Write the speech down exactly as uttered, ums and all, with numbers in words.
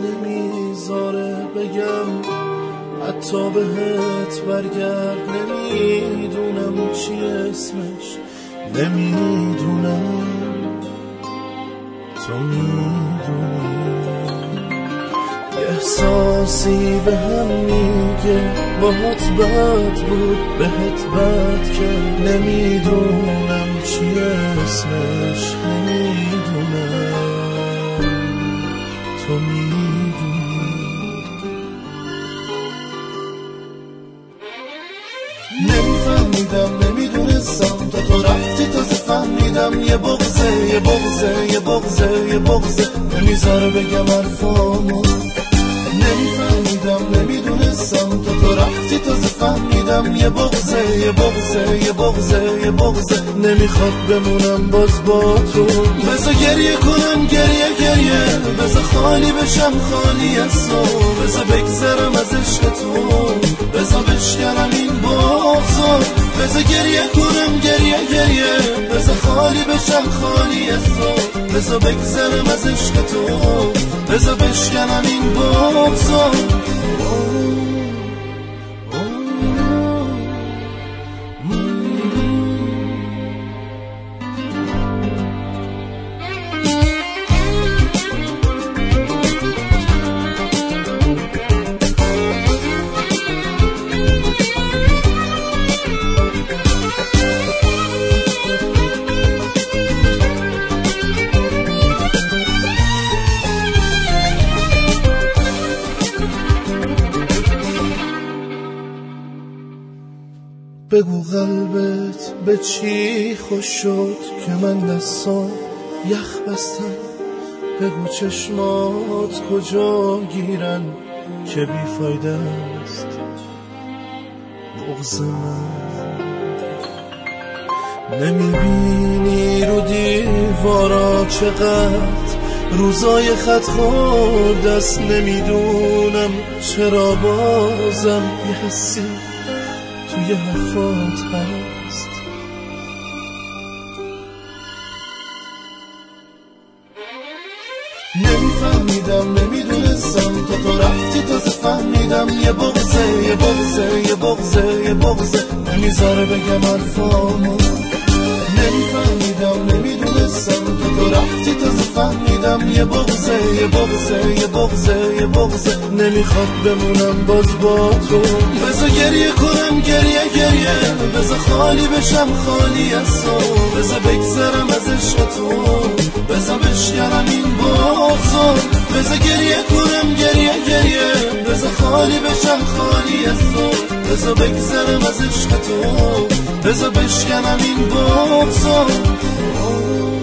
نمیذاره بگم حتی بهت برگرد. نمیدونم چی اسمش، نمیدونم تو میدونی. احساسی به هم میگه باهات بد بود بهت بد کرد. نمیدونم چی اسمش، نمیدونم تو میدونی. نمیفهمیدم نمیدونستم تا تو رفتی تازه فهمیدم. یه بغضه یه بغضه یه بغضه یه بغضه نمیذاره بگم حرفامو. نمیفهمیدم نمیدونستم تا تو رفتی تازه فهمیدم. یه بغضه یه بغضه یه بغضه یه بغضه نمیخواد بمونم باز با تو. بذار گریه کنم گریه گریه، بذار خالی بشم خالی از تو. بذار بگذرم از عشق تو، بذار بشکنم این بغضو. بذار گریه کنم گریه گریه، بذار خالی بشم خالی از تو. بذار بگذرم از عشق تو، بذار بشکنم این بغضو. بگو قلبت به چی خوش شد که من دستام یخ بستم. بگو چشمات کجا گیرن که بیفایده است بغض من. نمیبینی رو دیوارا چقدر روزای خط خورد است. نمیدونم چرا بازم یه حسی توی حرفات هست. نمیفهمیدم نمیدونستم تا تو رفتی تازه فهمیدم. یه بغضه یه بغضه یه بغضه یه بغضه نمیذاره بگم حرفامو. نمیفهمیدم نمیدونستم تا تو رفتی تازه فهمیدم. یه بغضه یه بغضه یه بغضه یه بغضه نمیخواد بمونم باز با تو. بذار گریه کنم گریه گریه، بذار خالی بشم خالی از تو. بذار بگذرم از عشق تو، بذار بشکنم این بغضو. بذار گریه کنم گریه گریه، بذار خالی بشم خالی از تو. بذار بگذرم از عشق تو، بذار بشکنم این بغضو.